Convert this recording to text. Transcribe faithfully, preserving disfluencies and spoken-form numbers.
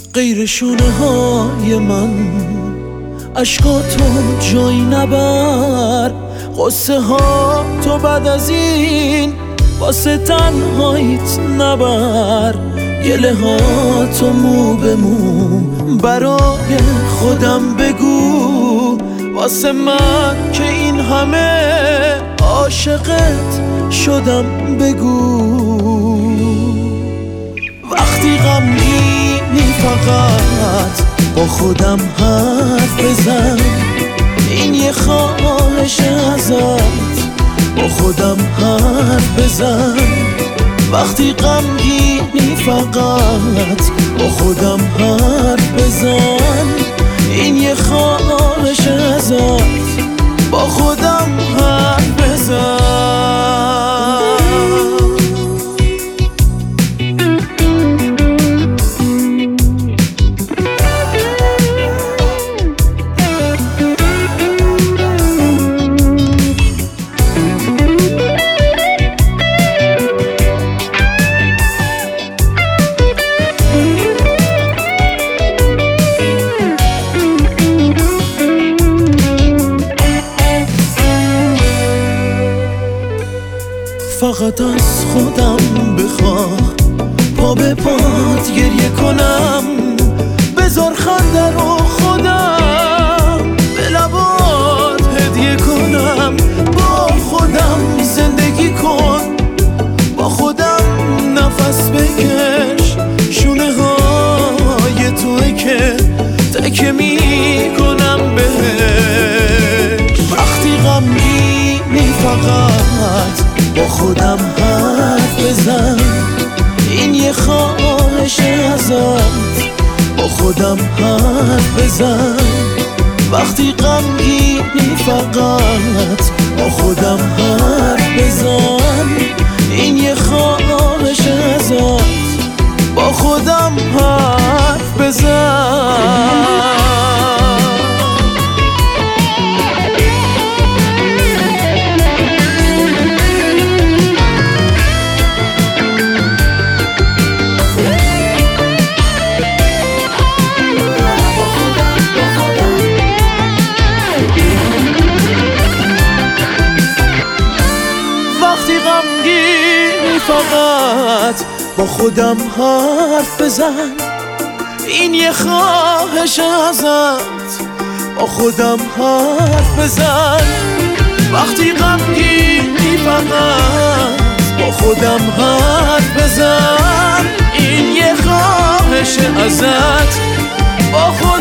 غیر شونه های من عشقاتو جای نبر، قصه ها تو بعد از این واسه تنهاییت نبر، گله ها تو مو به مو برای خودم بگو، واسه من که این همه عاشقت شدم بگو. وقتی غمگینی فقط با خودم حرف بزن، این یه خواهش ازت با خودم حرف بزن. وقتی غمگینی فقط با خودم حرف بزن، این یه خواهش ازت با خودم حرف بزن. فقط از خودم بخواه پا به پات گریه کنم، بذار خنده رو خودم به لبات هدیه کنم. با خودم زندگی کن، با خودم نفس بکش، شونه های توی که تکه می کنم بهش. وقتی غمگینی فقط با خودم حرف بزن، این یه خواهش ازت با خودم حرف بزن. وقتی غمگینی فقط با خودم حرف بزن، این یه خواهش ازت با خودم حرف بزن. فقط با خودم حرف بزن، این یه خواهش ازت با خودم حرف بزن. وقتی غمگینی فقط با خودم حرف بزن، این یه خواهش ازت با خودم